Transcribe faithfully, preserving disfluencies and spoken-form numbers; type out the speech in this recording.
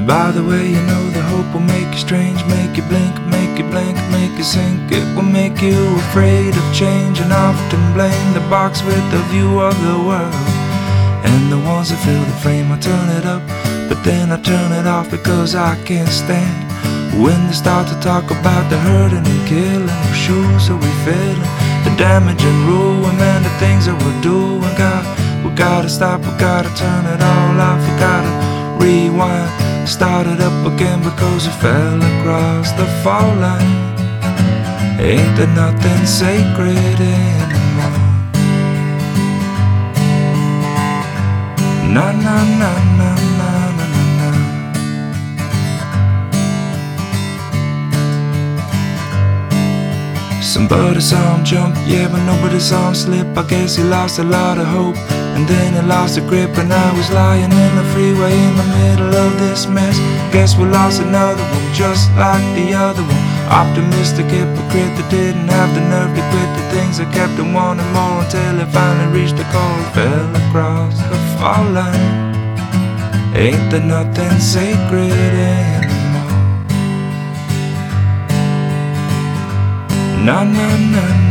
By the way, you know the hope will make you strange, make you blink, make you blink, make you sink. It will make you afraid of change and often blame the box with the view of the world. And the ones that fill the frame, I turn it up, but then I turn it off because I can't stand when they start to talk about the hurting and killing. Whose shoes are we filling? The damage and ruin, man, the things that we're doing. God, we gotta stop, we gotta turn it all off. We gotta rewind, start it up again because we fell across the fall line. Ain't there nothing sacred anymore? Na na na na na na na. Somebody saw him jump, yeah, but nobody saw him slip. I guess he lost a lot of hope, and then he lost the grip. And I was lying in the freeway in the middle of this mess. Guess we lost another one, just like the other one. Optimistic hypocrite that didn't have the nerve to quit the things that kept him wanting more, until he finally reached the goal. Fell across the fall line. Ain't there nothing sacred anymore? Na na na